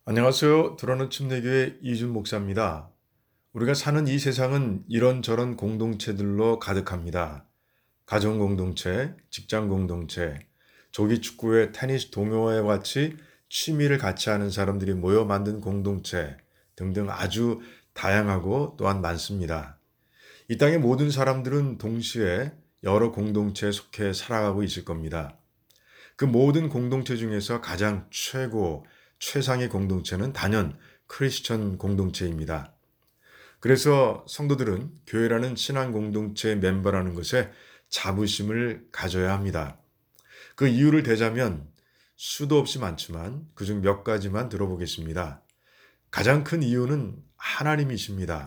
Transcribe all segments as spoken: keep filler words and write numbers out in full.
안녕하세요. 들어는 침례교회 이준 목사입니다. 우리가 사는 이 세상은 이런저런 공동체들로 가득합니다. 가정 공동체, 직장 공동체, 조기 축구회, 테니스 동호회 같이 취미를 같이 하는 사람들이 모여 만든 공동체 등등 아주 다양하고 또한 많습니다. 이 땅의 모든 사람들은 동시에 여러 공동체에 속해 살아가고 있을 겁니다. 그 모든 공동체 중에서 가장 최고, 최상의 공동체는 단연 크리스천 공동체입니다. 그래서 성도들은 교회라는 신앙 공동체의 멤버라는 것에 자부심을 가져야 합니다. 그 이유를 대자면 수도 없이 많지만 그중 몇 가지만 들어보겠습니다. 가장 큰 이유는 하나님이십니다.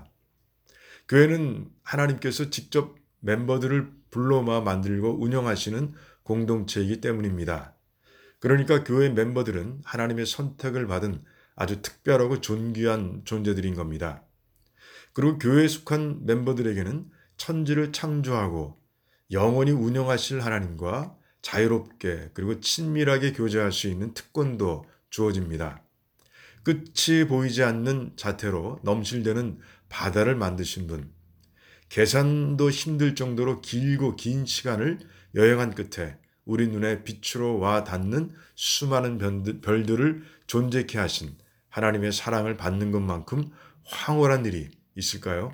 교회는 하나님께서 직접 멤버들을 불러 모아 만들고 운영하시는 공동체이기 때문입니다. 그러니까 교회 멤버들은 하나님의 선택을 받은 아주 특별하고 존귀한 존재들인 겁니다. 그리고 교회에 속한 멤버들에게는 천지를 창조하고 영원히 운영하실 하나님과 자유롭게 그리고 친밀하게 교제할 수 있는 특권도 주어집니다. 끝이 보이지 않는 자태로 넘실대는 바다를 만드신 분, 계산도 힘들 정도로 길고 긴 시간을 여행한 끝에 우리 눈에 빛으로 와 닿는 수많은 별들을 존재케 하신 하나님의 사랑을 받는 것만큼 황홀한 일이 있을까요?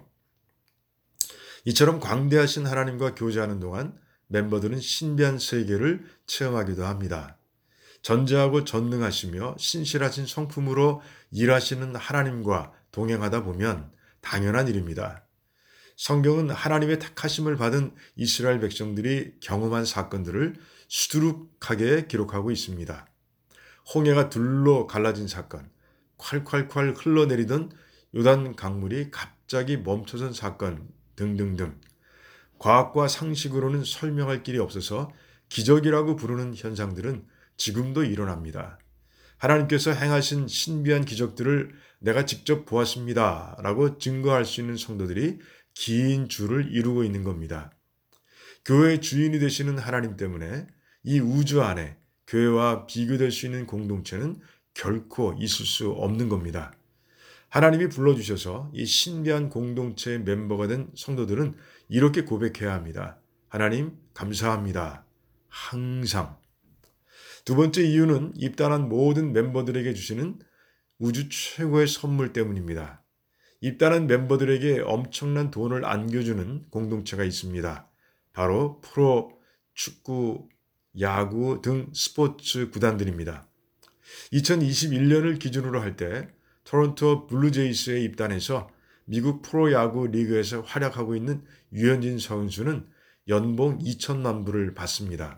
이처럼 광대하신 하나님과 교제하는 동안 멤버들은 신비한 세계를 체험하기도 합니다. 전지하고 전능하시며 신실하신 성품으로 일하시는 하나님과 동행하다 보면 당연한 일입니다. 성경은 하나님의 택하심을 받은 이스라엘 백성들이 경험한 사건들을 수두룩하게 기록하고 있습니다. 홍해가 둘로 갈라진 사건, 콸콸콸 흘러내리던 요단 강물이 갑자기 멈춰선 사건 등등등. 과학과 상식으로는 설명할 길이 없어서 기적이라고 부르는 현상들은 지금도 일어납니다. 하나님께서 행하신 신비한 기적들을 내가 직접 보았습니다. 라고 증거할 수 있는 성도들이 긴 줄을 이루고 있는 겁니다. 교회의 주인이 되시는 하나님 때문에 이 우주 안에 교회와 비교될 수 있는 공동체는 결코 있을 수 없는 겁니다. 하나님이 불러주셔서 이 신비한 공동체의 멤버가 된 성도들은 이렇게 고백해야 합니다. 하나님, 감사합니다. 항상. 두 번째 이유는 입단한 모든 멤버들에게 주시는 우주 최고의 선물 때문입니다. 입단한 멤버들에게 엄청난 돈을 안겨주는 공동체가 있습니다. 바로 프로, 축구, 야구 등 스포츠 구단들입니다. 이천이십일 년을 기준으로 할 때 토론토 블루제이스에 입단해서 미국 프로야구 리그에서 활약하고 있는 류현진 선수는 연봉 이천만 불을 받습니다.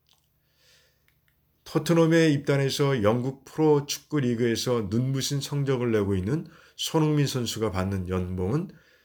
토트넘에 입단해서 영국 프로 축구 리그에서 눈부신 성적을 내고 있는 손흥민 선수가 받는 연봉은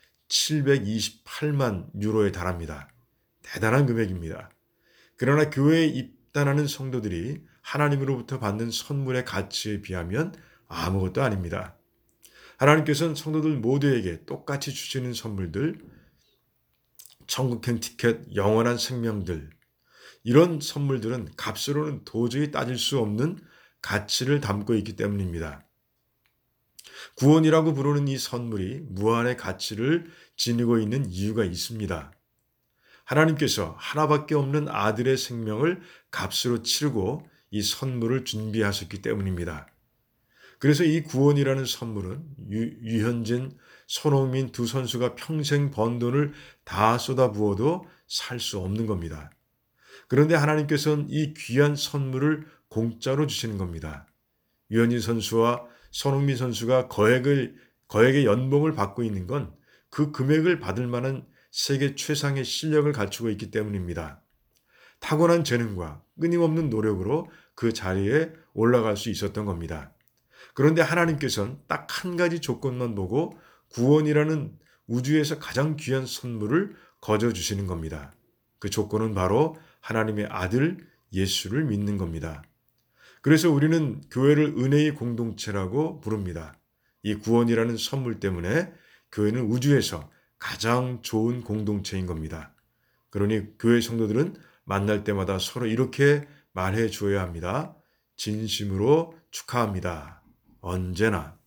칠백이십팔만 유로에 달합니다. 대단한 금액입니다. 그러나 교회에 입단하는 성도들이 하나님으로부터 받는 선물의 가치에 비하면 아무것도 아닙니다. 하나님께서는 성도들 모두에게 똑같이 주시는 선물들, 천국행 티켓, 영원한 생명들, 이런 선물들은 값으로는 도저히 따질 수 없는 가치를 담고 있기 때문입니다. 구원이라고 부르는 이 선물이 무한의 가치를 지니고 있는 이유가 있습니다. 하나님께서 하나밖에 없는 아들의 생명을 값으로 치르고 이 선물을 준비하셨기 때문입니다. 그래서 이 구원이라는 선물은 유, 유현진, 손흥민 두 선수가 평생 번 돈을 다 쏟아부어도 살 수 없는 겁니다. 그런데 하나님께서는 이 귀한 선물을 공짜로 주시는 겁니다. 유현진 선수와 손흥민 선수가 거액을, 거액의 연봉을 받고 있는 건 그 금액을 받을 만한 세계 최상의 실력을 갖추고 있기 때문입니다. 타고난 재능과 끊임없는 노력으로 그 자리에 올라갈 수 있었던 겁니다. 그런데 하나님께서는 딱 한 가지 조건만 보고 구원이라는 우주에서 가장 귀한 선물을 거저 주시는 겁니다. 그 조건은 바로 하나님의 아들 예수를 믿는 겁니다. 그래서 우리는 교회를 은혜의 공동체라고 부릅니다. 이 구원이라는 선물 때문에 교회는 우주에서 가장 좋은 공동체인 겁니다. 그러니 교회 성도들은 만날 때마다 서로 이렇게 말해 주어야 합니다. 진심으로 축하합니다. 언제나